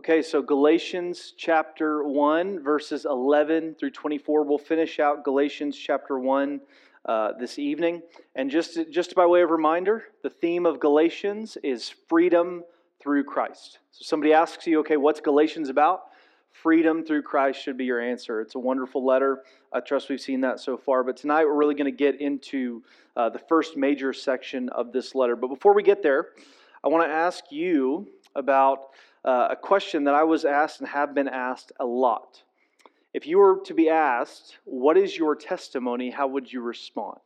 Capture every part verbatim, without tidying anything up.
Okay, so Galatians chapter one, verses eleven through twenty-four. We'll finish out Galatians chapter one uh, this evening. And just, just by way of reminder, the theme of Galatians is freedom through Christ. So somebody asks you, okay, what's Galatians about? Freedom through Christ should be your answer. It's a wonderful letter. I trust we've seen that so far. But tonight we're really going to get into uh, the first major section of this letter. But before we get there, I want to ask you about Uh, a question that I was asked and have been asked a lot. If you were to be asked, what is your testimony, how would you respond?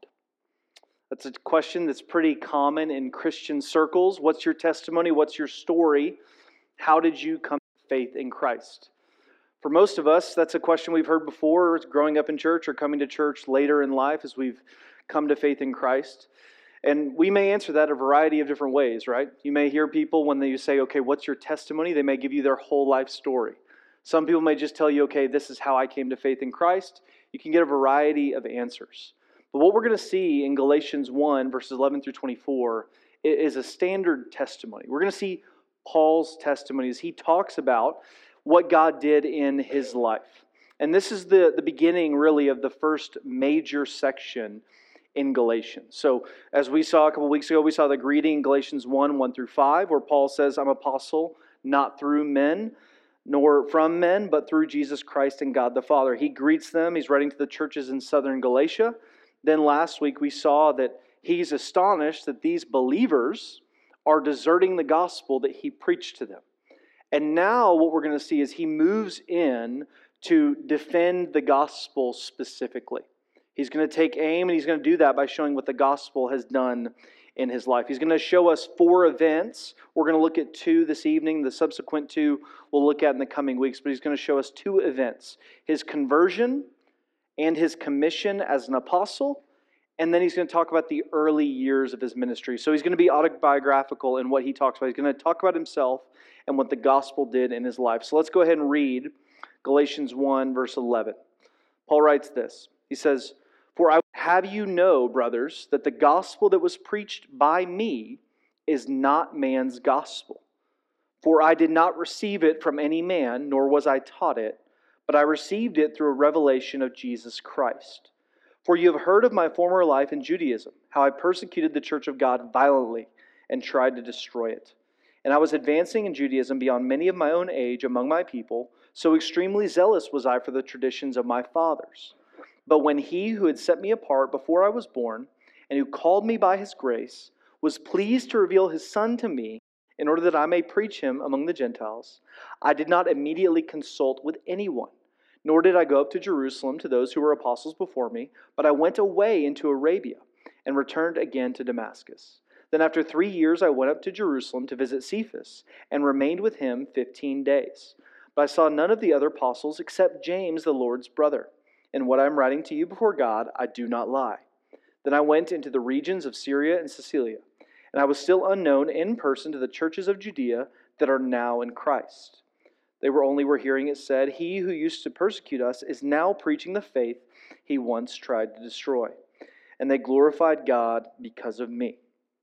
That's a question that's pretty common in Christian circles. What's your testimony? What's your story? How did you come to faith in Christ? For most of us, that's a question we've heard before, growing up in church or coming to church later in life as we've come to faith in Christ. And we may answer that a variety of different ways, right? You may hear people when they say, okay, what's your testimony? They may give you their whole life story. Some people may just tell you, okay, this is how I came to faith in Christ. You can get a variety of answers. But what we're going to see in Galatians one, verses eleven through twenty-four, is a standard testimony. We're going to see Paul's testimony as he talks about what God did in his life. And this is the, the beginning, really, of the first major section in Galatians. So as we saw a couple weeks ago, we saw the greeting in Galatians one, one through five, where Paul says, I'm apostle, not through men, nor from men, but through Jesus Christ and God the Father. He greets them. He's writing to the churches in southern Galatia. Then last week we saw that he's astonished that these believers are deserting the gospel that he preached to them. And now what we're going to see is he moves in to defend the gospel specifically. He's going to take aim, and he's going to do that by showing what the gospel has done in his life. He's going to show us four events. We're going to look at two this evening. The subsequent two we'll look at in the coming weeks. But he's going to show us two events. His conversion and his commission as an apostle. And then he's going to talk about the early years of his ministry. So he's going to be autobiographical in what he talks about. He's going to talk about himself and what the gospel did in his life. So let's go ahead and read Galatians one, verse eleven. Paul writes this. He says, For I would have you know, brothers, that the gospel that was preached by me is not man's gospel. For I did not receive it from any man, nor was I taught it, but I received it through a revelation of Jesus Christ. For you have heard of my former life in Judaism, how I persecuted the church of God violently and tried to destroy it. And I was advancing in Judaism beyond many of my own age among my people, so extremely zealous was I for the traditions of my fathers. But when he who had set me apart before I was born, and who called me by his grace, was pleased to reveal his Son to me, in order that I may preach him among the Gentiles, I did not immediately consult with anyone, nor did I go up to Jerusalem to those who were apostles before me, but I went away into Arabia, and returned again to Damascus. Then after three years I went up to Jerusalem to visit Cephas, and remained with him fifteen days. But I saw none of the other apostles except James, the Lord's brother. And what I am writing to you before God, I do not lie. Then I went into the regions of Syria and Cilicia, and I was still unknown in person to the churches of Judea that are now in Christ. They were only were hearing it said, He who used to persecute us is now preaching the faith he once tried to destroy. And they glorified God because of me.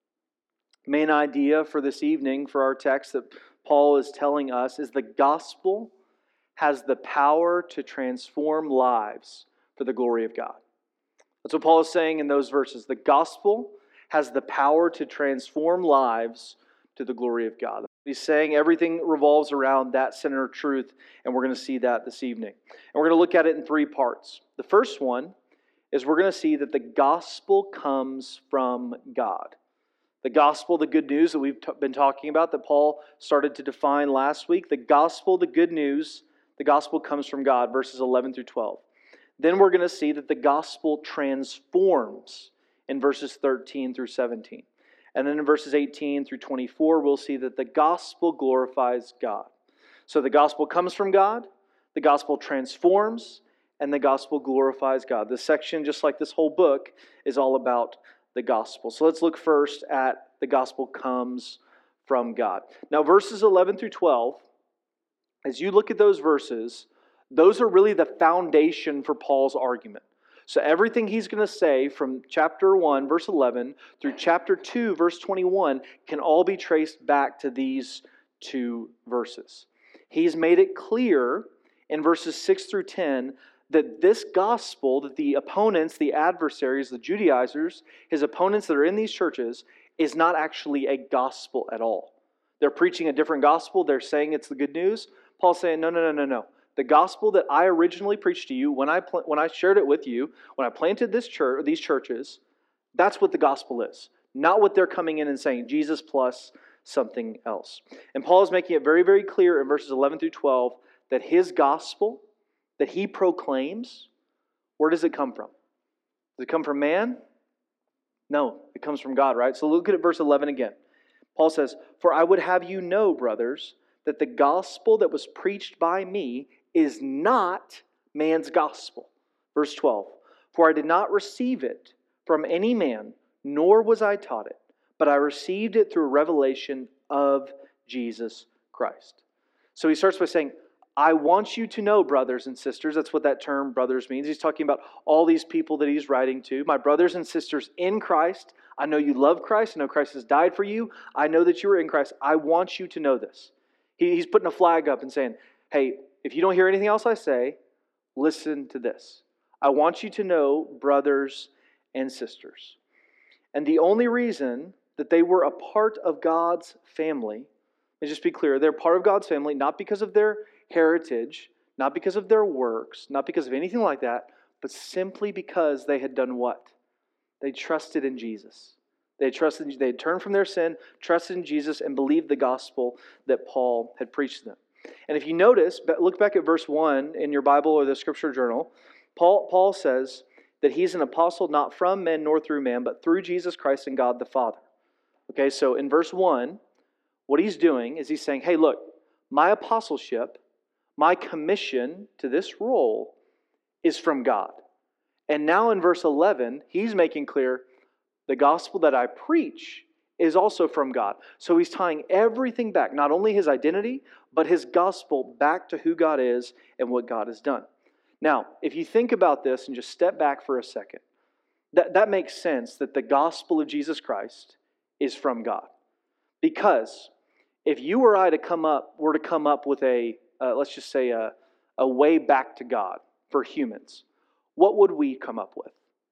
Main idea for this evening, for our text that Paul is telling us, is the gospel has the power to transform lives for the glory of God. That's what Paul is saying in those verses. The gospel has the power to transform lives to the glory of God. He's saying everything revolves around that center of truth, and we're going to see that this evening. And we're going to look at it in three parts. The first one is we're going to see that the gospel comes from God. The gospel, the good news that we've t- been talking about, that Paul started to define last week. The gospel, the good news, the gospel comes from God, verses eleven through twelve. Then we're going to see that the gospel transforms in verses thirteen through seventeen. And then in verses eighteen through twenty-four, we'll see that the gospel glorifies God. So the gospel comes from God, the gospel transforms, and the gospel glorifies God. This section, just like this whole book, is all about the gospel. So let's look first at the gospel comes from God. Now verses eleven through twelve, as you look at those verses, those are really the foundation for Paul's argument. So everything he's going to say from chapter one, verse eleven, through chapter two, verse twenty-one, can all be traced back to these two verses. He's made it clear in verses six through ten that this gospel, that the opponents, the adversaries, the Judaizers, his opponents that are in these churches, is not actually a gospel at all. They're preaching a different gospel. They're saying it's the good news. Paul's saying, no, no, no, no, no. The gospel that I originally preached to you, when I pl- when I shared it with you, when I planted this church, these churches, that's what the gospel is. Not what they're coming in and saying, Jesus plus something else. And Paul is making it very, very clear in verses eleven through twelve that his gospel that he proclaims, where does it come from? Does it come from man? No, it comes from God, right? So look at verse eleven again. Paul says, "For I would have you know, brothers, that the gospel that was preached by me is not man's gospel." Verse twelve, "For I did not receive it from any man, nor was I taught it, but I received it through a revelation of Jesus Christ." So he starts by saying, I want you to know, brothers and sisters. That's what that term brothers means. He's talking about all these people that he's writing to. My brothers and sisters in Christ. I know you love Christ. I know Christ has died for you. I know that you are in Christ. I want you to know this. He, he's putting a flag up and saying, hey, if you don't hear anything else I say, listen to this. I want you to know, brothers and sisters. And the only reason that they were a part of God's family, let's just be clear, they're part of God's family, not because of their heritage, not because of their works, not because of anything like that, but simply because they had done what? They trusted in Jesus. They had trusted, they had turned from their sin, trusted in Jesus, and believed the gospel that Paul had preached to them. And if you notice, look back at verse one in your Bible or the Scripture Journal, Paul, Paul says that he's an apostle not from men nor through man, but through Jesus Christ and God the Father. Okay, so in verse one, what he's doing is he's saying, hey, look, my apostleship, my commission to this role is from God. And now in verse eleven, he's making clear the gospel that I preach is also from God. So he's tying everything back, not only his identity, but his gospel back to who God is and what God has done. Now, if you think about this and just step back for a second, that, that makes sense that the gospel of Jesus Christ is from God. Because if you or I to come up were to come up with a Uh, let's just say a, a way back to God for humans, what would we come up with?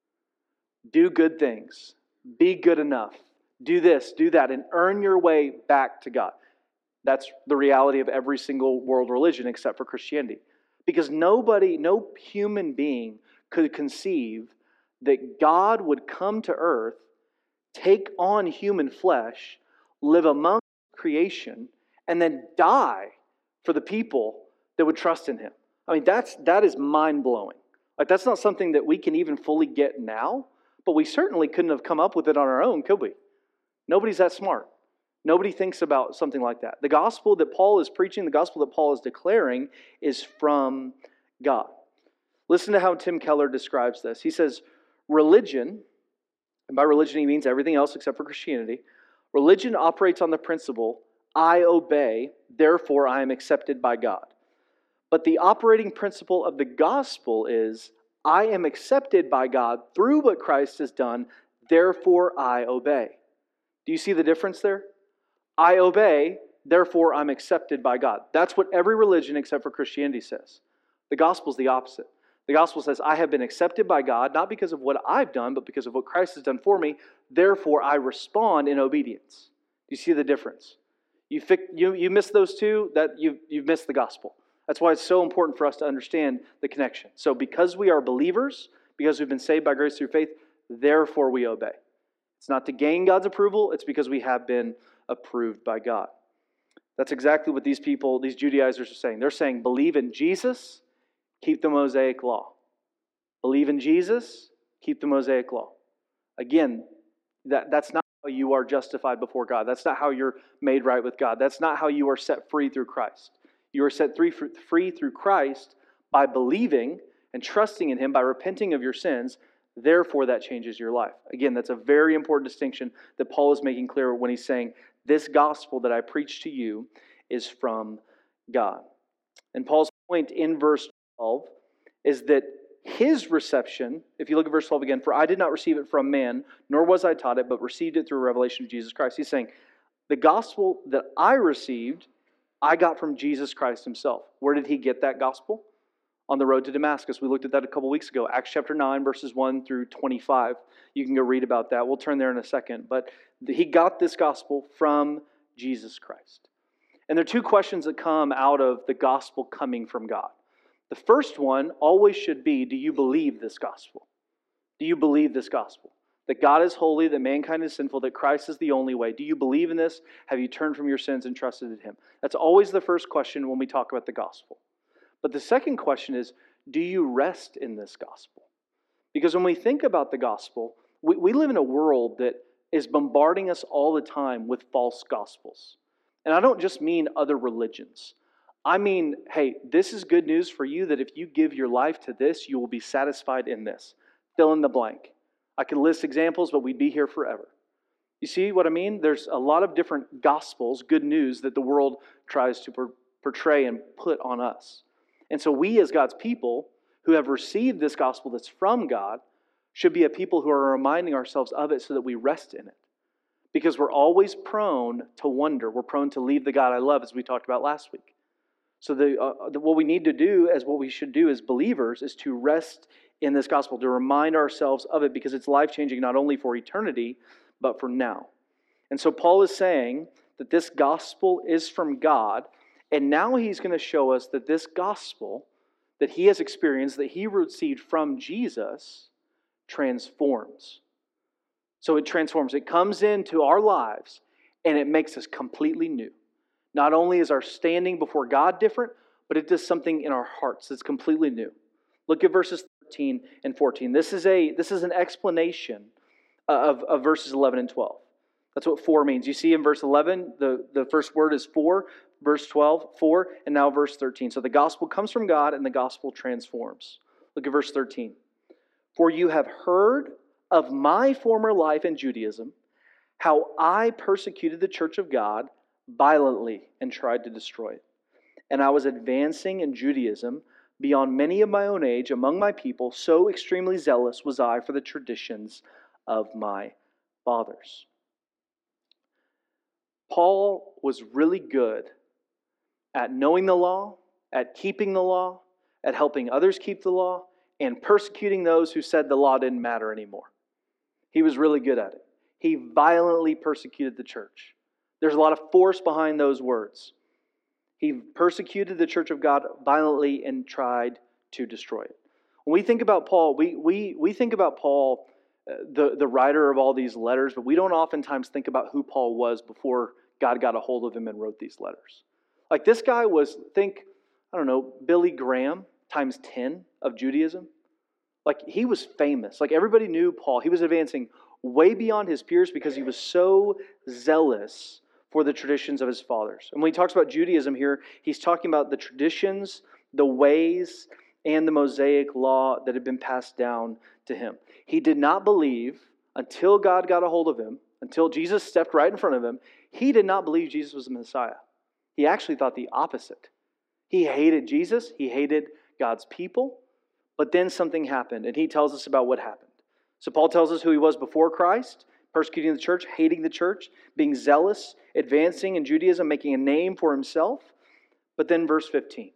Do good things. Be good enough. Do this, do that, and earn your way back to God. That's the reality of every single world religion except for Christianity. Because nobody, no human being could conceive that God would come to earth, take on human flesh, live among creation, and then die for the people that would trust in Him. I mean, that's that is mind-blowing. Like, that's not something that we can even fully get now, but we certainly couldn't have come up with it on our own, could we? Nobody's that smart. Nobody thinks about something like that. The gospel that Paul is preaching, the gospel that Paul is declaring, is from God. Listen to how Tim Keller describes this. He says, religion, and by religion he means everything else except for Christianity, religion operates on the principle, I obey, therefore I am accepted by God. But the operating principle of the gospel is, I am accepted by God through what Christ has done, therefore I obey. Do you see the difference there? I obey, therefore I'm accepted by God. That's what every religion except for Christianity says. The gospel is the opposite. The gospel says, I have been accepted by God, not because of what I've done, but because of what Christ has done for me, therefore I respond in obedience. Do you see the difference? You, fi- you, you miss those two, that you, you've missed the gospel. That's why it's so important for us to understand the connection. So because we are believers, because we've been saved by grace through faith, therefore we obey. It's not to gain God's approval, it's because we have been approved by God. That's exactly what these people, these Judaizers are saying. They're saying, believe in Jesus, keep the Mosaic law. Believe in Jesus, keep the Mosaic law. Again, that, that's not how you are justified before God. That's not how you're made right with God. That's not how you are set free through Christ. You are set free, free through Christ by believing and trusting in Him, by repenting of your sins. Therefore, that changes your life. Again, that's a very important distinction that Paul is making clear when he's saying, this gospel that I preach to you is from God. And Paul's point in verse twelve is that his reception, if you look at verse twelve again, for I did not receive it from man, nor was I taught it, but received it through a revelation of Jesus Christ. He's saying, the gospel that I received I got from Jesus Christ himself. Where did he get that gospel? On the road to Damascus. We looked at that a couple weeks ago. Acts chapter nine, verses one through twenty-five. You can go read about that. We'll turn there in a second. But he got this gospel from Jesus Christ. And there are two questions that come out of the gospel coming from God. The first one always should be, do you believe this gospel? Do you believe this gospel? That God is holy, that mankind is sinful, that Christ is the only way. Do you believe in this? Have you turned from your sins and trusted in him? That's always the first question when we talk about the gospel. But the second question is, do you rest in this gospel? Because when we think about the gospel, we, we live in a world that is bombarding us all the time with false gospels. And I don't just mean other religions. I mean, hey, this is good news for you that if you give your life to this, you will be satisfied in this. Fill in the blank. I can list examples, but we'd be here forever. You see what I mean? There's a lot of different gospels, good news, that the world tries to per- portray and put on us. And so we as God's people who have received this gospel that's from God should be a people who are reminding ourselves of it so that we rest in it. Because we're always prone to wonder. We're prone to leave the God I love, as we talked about last week. So the, uh, the, what we need to do, as what we should do as believers, is to rest in this gospel, to remind ourselves of it, because it's life-changing not only for eternity, but for now. And so Paul is saying that this gospel is from God, and now he's going to show us that this gospel that he has experienced, that he received from Jesus, transforms. So it transforms. It comes into our lives, and it makes us completely new. Not only is our standing before God different, but it does something in our hearts that's completely new. Look at verses thirteen and fourteen. This is a this is an explanation of, of verses eleven and twelve. That's what for means. You see in verse eleven, the, the first word is for. Verse twelve, for, and now verse thirteen. So the gospel comes from God, and the gospel transforms. Look at verse thirteen. For you have heard of my former life in Judaism, how I persecuted the church of God violently and tried to destroy it. And I was advancing in Judaism beyond many of my own age among my people, so extremely zealous was I for the traditions of my fathers. Paul was really good at knowing the law, at keeping the law, at helping others keep the law, and persecuting those who said the law didn't matter anymore. He was really good at it. He violently persecuted the church. There's a lot of force behind those words. He persecuted the church of God violently and tried to destroy it. When we think about Paul, we we we think about Paul, uh, the, the writer of all these letters, but we don't oftentimes think about who Paul was before God got a hold of him and wrote these letters. Like this guy was, think, I don't know, Billy Graham times ten of Judaism. Like he was famous. Like everybody knew Paul. He was advancing way beyond his peers because he was so zealous for the traditions of his fathers. And when he talks about Judaism here, he's talking about the traditions, the ways, and the Mosaic law that had been passed down to him. He did not believe until God got a hold of him, until Jesus stepped right in front of him, he did not believe Jesus was the Messiah. He actually thought the opposite. He hated Jesus, he hated God's people, but then something happened, and he tells us about what happened. So Paul tells us who he was before Christ, persecuting the church, hating the church, being zealous, advancing in Judaism, making a name for himself. But then verse fifteen.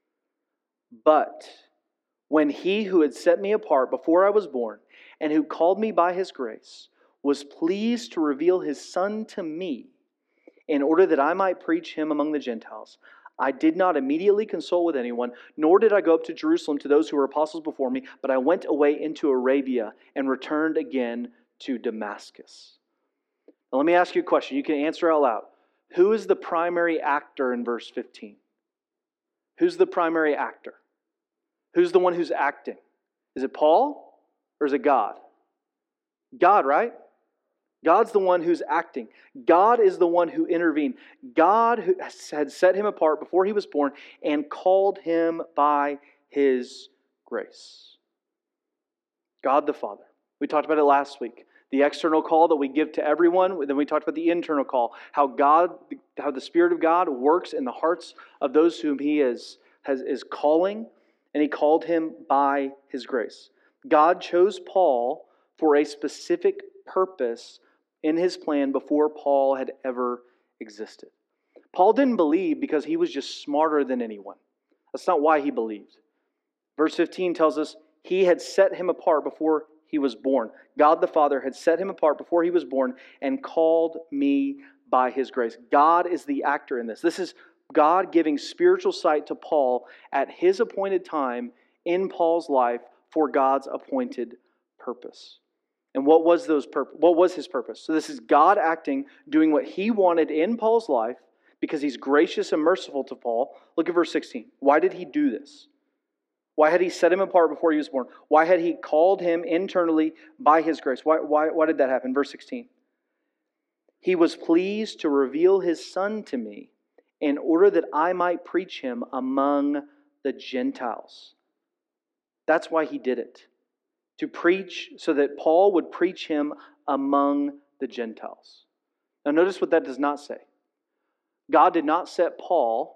But when he who had set me apart before I was born, and who called me by his grace, was pleased to reveal his Son to me, in order that I might preach him among the Gentiles, I did not immediately consult with anyone, nor did I go up to Jerusalem to those who were apostles before me, but I went away into Arabia and returned again to Damascus. Now let me ask you a question. You can answer out loud. Who is the primary actor in verse fifteen? Who's the primary actor? Who's the one who's acting? Is it Paul or is it God? God, right? God's the one who's acting. God is the one who intervened. God who had set him apart before he was born and called him by his grace. God the Father. We talked about it last week. The external call that we give to everyone. Then we talked about the internal call. How God, how the Spirit of God works in the hearts of those whom He is, has, is calling. And He called him by His grace. God chose Paul for a specific purpose in His plan before Paul had ever existed. Paul didn't believe because he was just smarter than anyone. That's not why he believed. Verse fifteen tells us he had set him apart before he was born. God the Father had set him apart before he was born and called me by his grace. God is the actor in this. This is God giving spiritual sight to Paul at his appointed time in Paul's life for God's appointed purpose. And what was those purpose? What was his purpose? So this is God acting, doing what he wanted in Paul's life because he's gracious and merciful to Paul. Look at verse sixteen. Why did he do this? Why had he set him apart before he was born? Why had he called him internally by his grace? Why, why, why did that happen? Verse sixteen. He was pleased to reveal his Son to me in order that I might preach him among the Gentiles. That's why he did it. To preach, so that Paul would preach him among the Gentiles. Now notice what that does not say. God did not set Paul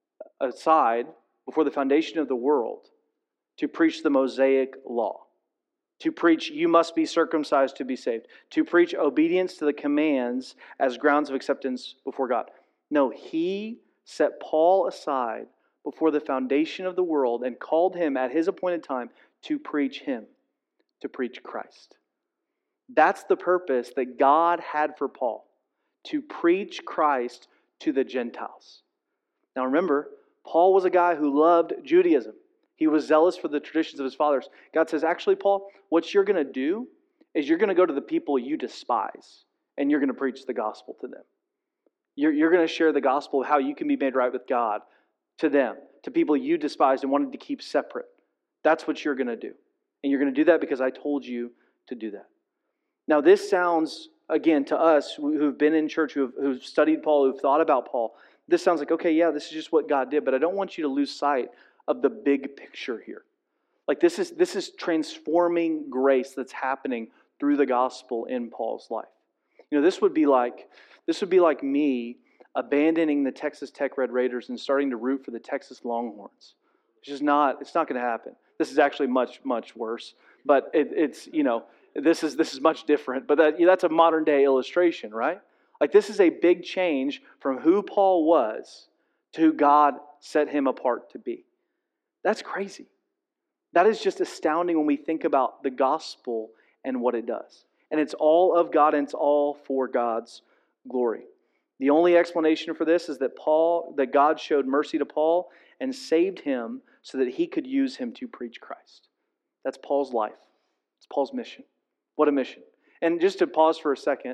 aside before the foundation of the world to preach the Mosaic law, to preach you must be circumcised to be saved, to preach obedience to the commands as grounds of acceptance before God. No, he set Paul aside before the foundation of the world and called him at his appointed time to preach him, to preach Christ. That's the purpose that God had for Paul, to preach Christ to the Gentiles. Now remember, Paul was a guy who loved Judaism. He was zealous for the traditions of his fathers. God says, actually, Paul, what you're going to do is you're going to go to the people you despise and you're going to preach the gospel to them. You're, you're going to share the gospel of how you can be made right with God to them, to people you despised and wanted to keep separate. That's what you're going to do. And you're going to do that because I told you to do that. Now, this sounds, again, to us who've been in church, who've, who've studied Paul, who've thought about Paul, this sounds like, okay, yeah, this is just what God did, but I don't want you to lose sight of the big picture here. Like this is this is transforming grace that's happening through the gospel in Paul's life. You know, this would be like this would be like me abandoning the Texas Tech Red Raiders and starting to root for the Texas Longhorns. It's just not it's not going to happen. This is actually much much worse, but it, it's you know this is this is much different. But that that's a modern day illustration, right? Like this is a big change from who Paul was to who God set him apart to be. That's crazy. That is just astounding when we think about the gospel and what it does. And it's all of God and it's all for God's glory. The only explanation for this is that Paul, that God showed mercy to Paul and saved him so that he could use him to preach Christ. That's Paul's life. It's Paul's mission. What a mission. And just to pause for a second,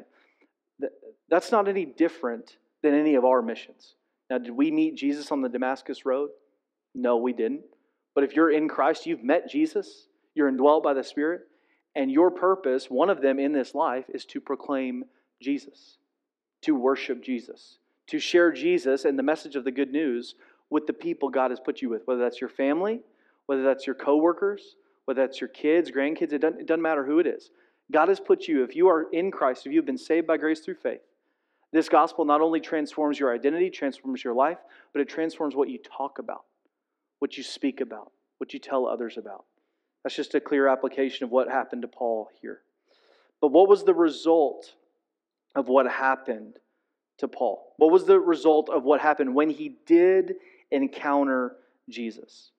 that's not any different than any of our missions. Now, did we meet Jesus on the Damascus Road? No, we didn't. But if you're in Christ, you've met Jesus, you're indwelt by the Spirit, and your purpose, one of them in this life, is to proclaim Jesus, to worship Jesus, to share Jesus and the message of the good news with the people God has put you with, whether that's your family, whether that's your coworkers, whether that's your kids, grandkids, it doesn't, it doesn't matter who it is. God has put you, if you are in Christ, if you've been saved by grace through faith, this gospel not only transforms your identity, transforms your life, but it transforms what you talk about, what you speak about, what you tell others about. That's just a clear application of what happened to Paul here. But what was the result of what happened to Paul? What was the result of what happened when he did encounter Jesus?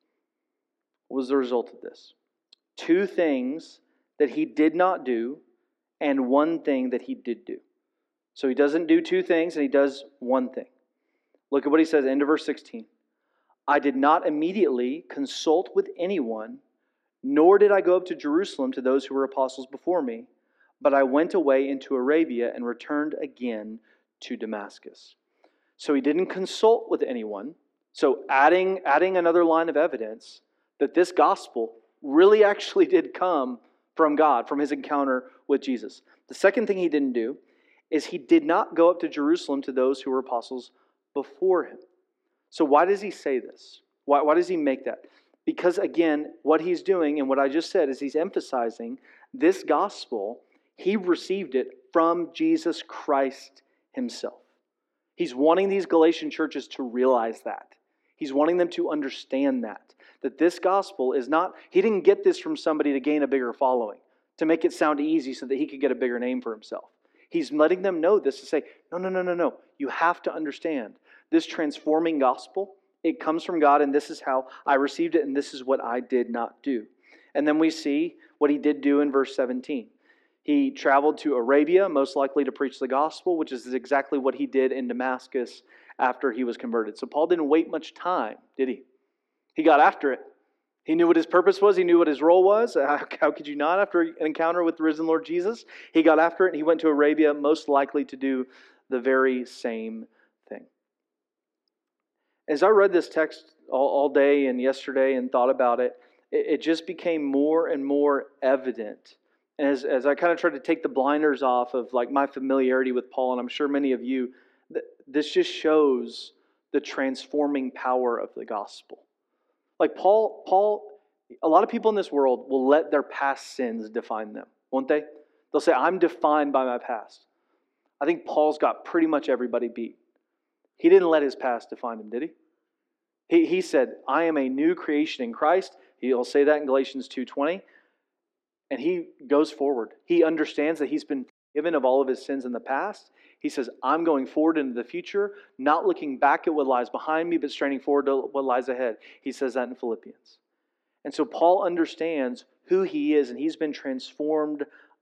What was the result of this? Two things that he did not do and one thing that he did do. So he doesn't do two things and he does one thing. Look at what he says, end of verse sixteen. I did not immediately consult with anyone, nor did I go up to Jerusalem to those who were apostles before me, but I went away into Arabia and returned again to Damascus. So he didn't consult with anyone. So adding, adding another line of evidence that this gospel really actually did come from God, from his encounter with Jesus. The second thing he didn't do is he did not go up to Jerusalem to those who were apostles before him. So why does he say this? Why, why does he make that? Because again, what he's doing and what I just said is he's emphasizing this gospel, he received it from Jesus Christ himself. He's wanting these Galatian churches to realize that. He's wanting them to understand that. That this gospel is not, he didn't get this from somebody to gain a bigger following, to make it sound easy so that he could get a bigger name for himself. He's letting them know this to say, no, no, no, no, no. You have to understand This transforming gospel, it comes from God, and this is how I received it, and this is what I did not do. And then we see what he did do in verse seventeen. He traveled to Arabia, most likely to preach the gospel, which is exactly what he did in Damascus after he was converted. So Paul didn't wait much time, did he? He got after it. He knew what his purpose was. He knew what his role was. How, how could you not after an encounter with the risen Lord Jesus? He got after it and he went to Arabia, most likely to do the very same thing. As I read this text all, all day and yesterday and thought about it, it, it just became more and more evident. And as, as I kind of tried to take the blinders off of like my familiarity with Paul, and I'm sure many of you, th- this just shows the transforming power of the gospel. Like Paul, Paul, a lot of people in this world will let their past sins define them, won't they? They'll say, I'm defined by my past. I think Paul's got pretty much everybody beat. He didn't let his past define him, did he? He, he said, I am a new creation in Christ. He'll say that in Galatians two twenty. And he goes forward. He understands that he's been forgiven of all of his sins in the past. He says, I'm going forward into the future, not looking back at what lies behind me, but straining forward to what lies ahead. He says that in Philippians. And so Paul understands who he is, and he's been transformed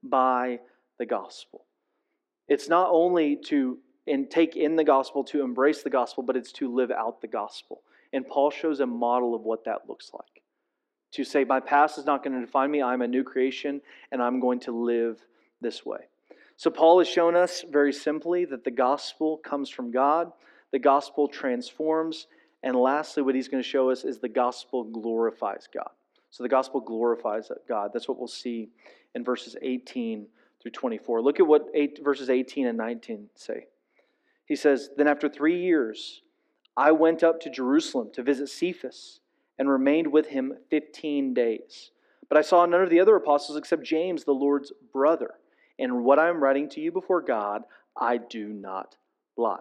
by the gospel. It's not only to in, take in the gospel, to embrace the gospel, but it's to live out the gospel. And Paul shows a model of what that looks like. To say, my past is not going to define me, I'm a new creation, and I'm going to live this way. So Paul has shown us very simply that the gospel comes from God, the gospel transforms, and lastly what he's going to show us is the gospel glorifies God. So the gospel glorifies God. That's what we'll see in verses eighteen through twenty-four. Look at what eight, verses eighteen and nineteen say. He says, then after three years, I went up to Jerusalem to visit Cephas and remained with him fifteen days. But I saw none of the other apostles except James, the Lord's brother. And what I am writing to you before God, I do not lie.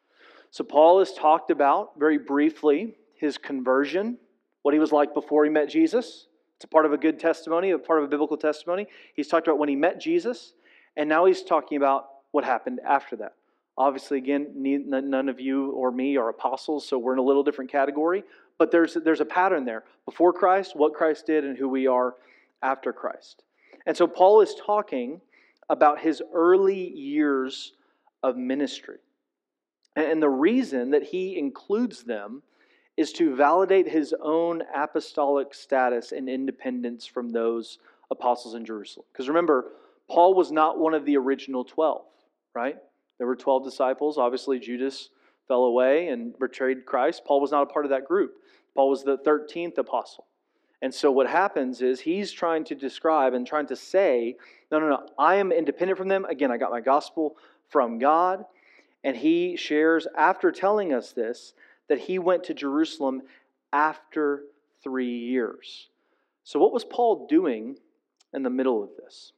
So Paul has talked about, very briefly, his conversion, what he was like before he met Jesus. It's a part of a good testimony, a part of a biblical testimony. He's talked about when he met Jesus, and now he's talking about what happened after that. Obviously, again, none of you or me are apostles, so we're in a little different category. But there's, there's a pattern there. Before Christ, what Christ did, and who we are after Christ. And so Paul is talking about his early years of ministry. And the reason that he includes them is to validate his own apostolic status and independence from those apostles in Jerusalem. Because remember, Paul was not one of the original twelve, right? There were twelve disciples. Obviously, Judas fell away and betrayed Christ. Paul was not a part of that group. Paul was the thirteenth apostle. And so what happens is he's trying to describe and trying to say, no, no, no, I am independent from them. Again, I got my gospel from God. And he shares, after telling us this, that he went to Jerusalem after three years. So what was Paul doing in the middle of this?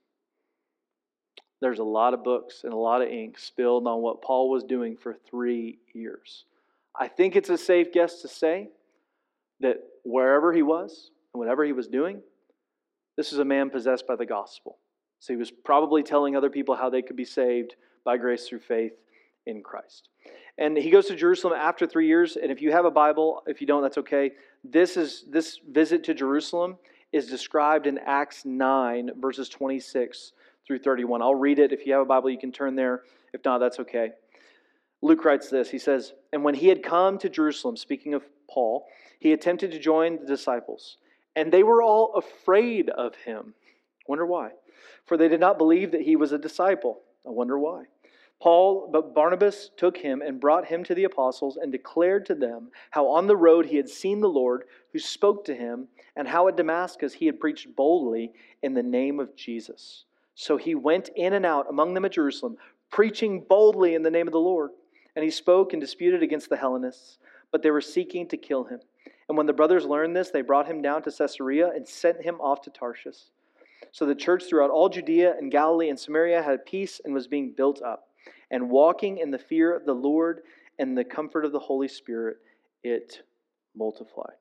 There's a lot of books and a lot of ink spilled on what Paul was doing for three years. I think it's a safe guess to say that wherever he was and whatever he was doing, this is a man possessed by the gospel. So he was probably telling other people how they could be saved by grace through faith in Christ. And he goes to Jerusalem after three years. And if you have a Bible, if you don't, that's okay. This is this visit to Jerusalem is described in Acts nine, verses twenty-six through thirty-one. I'll read it. If you have a Bible, you can turn there. If not, that's okay. Luke writes this. He says, and when he had come to Jerusalem, speaking of Paul, he attempted to join the disciples. And they were all afraid of him. Wonder why? For they did not believe that he was a disciple. I wonder why. Paul, but Barnabas took him and brought him to the apostles and declared to them how on the road he had seen the Lord who spoke to him, and how at Damascus he had preached boldly in the name of Jesus. So he went in and out among them at Jerusalem, preaching boldly in the name of the Lord. And he spoke and disputed against the Hellenists, but they were seeking to kill him. And when the brothers learned this, they brought him down to Caesarea and sent him off to Tarshish. So the church throughout all Judea and Galilee and Samaria had peace and was being built up. And walking in the fear of the Lord and the comfort of the Holy Spirit, it multiplied.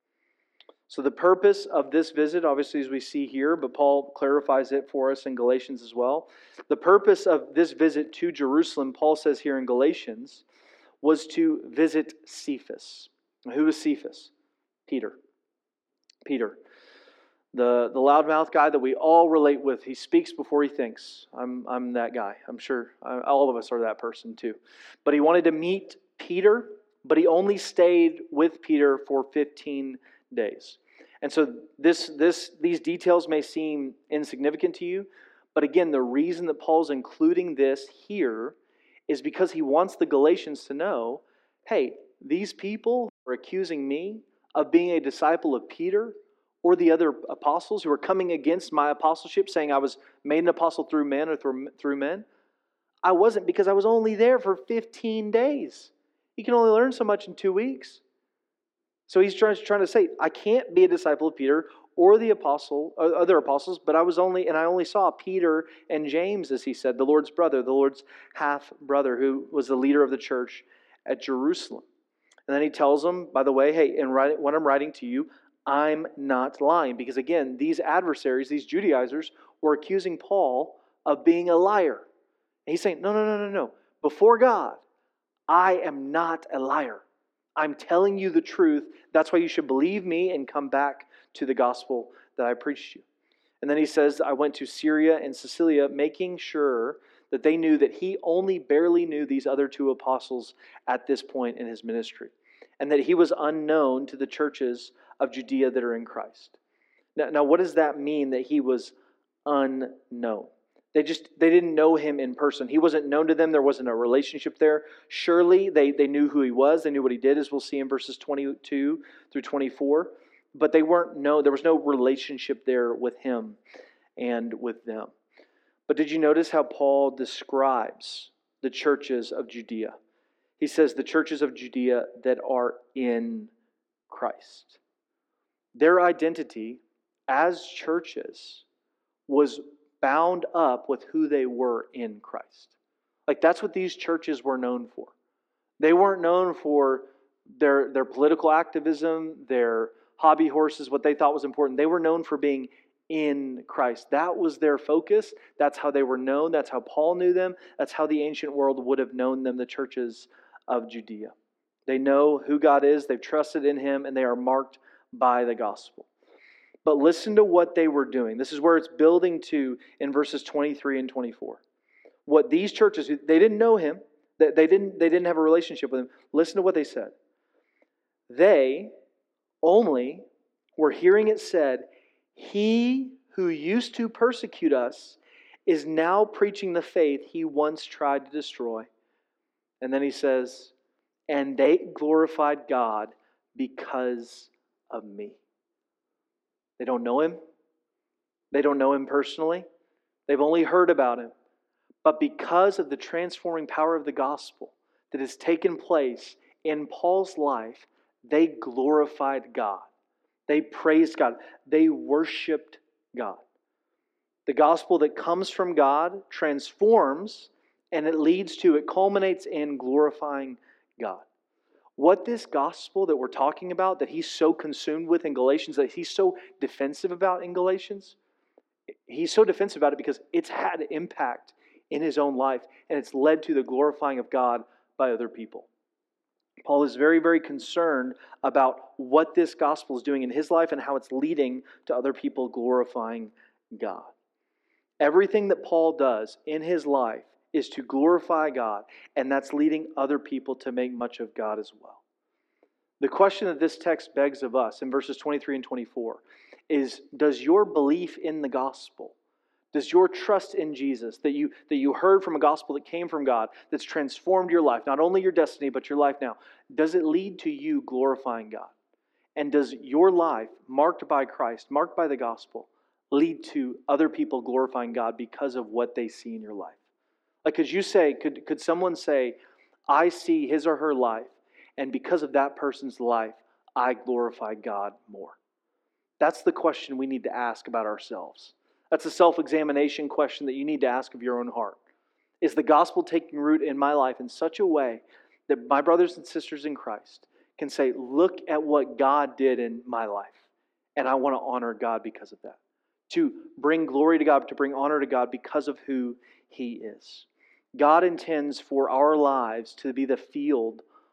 So the purpose of this visit, obviously as we see here, but Paul clarifies it for us in Galatians as well. The purpose of this visit to Jerusalem, Paul says here in Galatians, was to visit Cephas. Who was Cephas? Peter. Peter. The, the loudmouth guy that we all relate with. He speaks before he thinks. I'm, I'm that guy. I'm sure I, all of us are that person too. But he wanted to meet Peter, but he only stayed with Peter for fifteen days. And so this, this, these details may seem insignificant to you, but again, the reason that Paul's including this here is because he wants the Galatians to know, hey, these people are accusing me of being a disciple of Peter or the other apostles who are coming against my apostleship, saying I was made an apostle through men or through, through men. I wasn't, because I was only there for fifteen days. You can only learn so much in two weeks. So he's trying, trying to say, I can't be a disciple of Peter or the apostle, or other apostles, but I was only, and I only saw Peter and James, as he said, the Lord's brother, the Lord's half brother, who was the leader of the church at Jerusalem. And then he tells them, by the way, hey, and write, when I'm writing to you, I'm not lying. Because again, these adversaries, these Judaizers, were accusing Paul of being a liar. And he's saying, no, no, no, no, no. Before God, I am not a liar. I'm telling you the truth. That's why you should believe me and come back to the gospel that I preached you. And then he says, I went to Syria and Cilicia, making sure that they knew that he only barely knew these other two apostles at this point in his ministry, and that he was unknown to the churches of Judea that are in Christ. Now, now what does that mean, that he was unknown? They just, they didn't know him in person. He wasn't known to them. There wasn't a relationship there. Surely they, they knew who he was. They knew what he did, as we'll see in verses twenty-two through twenty-four. But they weren't no, there was no relationship there with him and with them. But did you notice how Paul describes the churches of Judea? He says the churches of Judea that are in Christ. Their identity as churches was bound up with who they were in Christ. Like, that's what these churches were known for. They weren't known for their, their political activism, their hobby horses, what they thought was important. They were known for being in Christ. That was their focus. That's how they were known. That's how Paul knew them. That's how the ancient world would have known them, the churches of Judea. They know who God is, they've trusted in Him, and they are marked by the gospel. But listen to what they were doing. This is where it's building to in verses twenty-three and twenty-four. What these churches, they didn't know Him, they didn't, they didn't have a relationship with Him. Listen to what they said. They only were hearing it said, He who used to persecute us is now preaching the faith He once tried to destroy. And then he says, and they glorified God because of me. They don't know Him. They don't know Him personally. They've only heard about Him. But because of the transforming power of the gospel that has taken place in Paul's life, they glorified God. They praised God. They worshiped God. The gospel that comes from God transforms, and it leads to, it culminates in glorifying God. What this gospel that we're talking about, that he's so consumed with in Galatians, that he's so defensive about in Galatians, he's so defensive about it because it's had impact in his own life, and it's led to the glorifying of God by other people. Paul is very, very concerned about what this gospel is doing in his life and how it's leading to other people glorifying God. Everything that Paul does in his life is to glorify God, and that's leading other people to make much of God as well. The question that this text begs of us in verses twenty-three and twenty-four is, does your belief in the gospel, does your trust in Jesus, that you, that you heard from a gospel that came from God, that's transformed your life, not only your destiny, but your life now, does it lead to you glorifying God? And does your life, marked by Christ, marked by the gospel, lead to other people glorifying God because of what they see in your life? Like, could you say, could, could someone say, I see his or her life, and because of that person's life, I glorify God more? That's the question we need to ask about ourselves. That's a self-examination question that you need to ask of your own heart. Is the gospel taking root in my life in such a way that my brothers and sisters in Christ can say, look at what God did in my life, and I want to honor God because of that? To bring glory to God, to bring honor to God because of who He is. God intends for our lives to be the field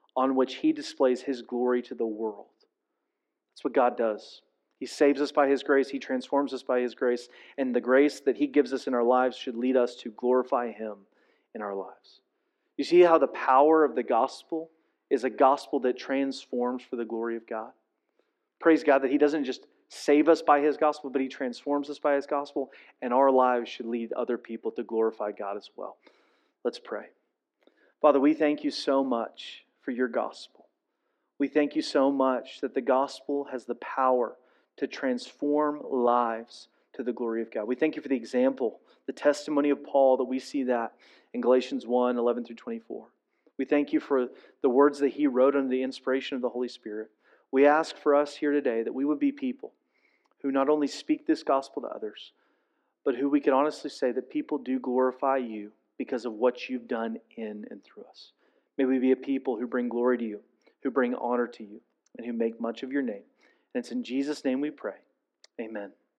on which He displays His glory to the world. That's what God does. He saves us by His grace. He transforms us by His grace. And the grace that He gives us in our lives should lead us to glorify Him in our lives. You see how the power of the gospel is a gospel that transforms for the glory of God? Praise God that He doesn't just save us by His gospel, but He transforms us by His gospel, and our lives should lead other people to glorify God as well. Let's pray. Father, we thank You so much for Your gospel. We thank You so much that the gospel has the power to transform lives to the glory of God. We thank You for the example, the testimony of Paul, that we see that in Galatians one, eleven through twenty-four. We thank You for the words that he wrote under the inspiration of the Holy Spirit. We ask for us here today that we would be people who not only speak this gospel to others, but who we can honestly say that people do glorify You because of what You've done in and through us. May we be a people who bring glory to You, who bring honor to You, and who make much of Your name. And it's in Jesus' name we pray. Amen.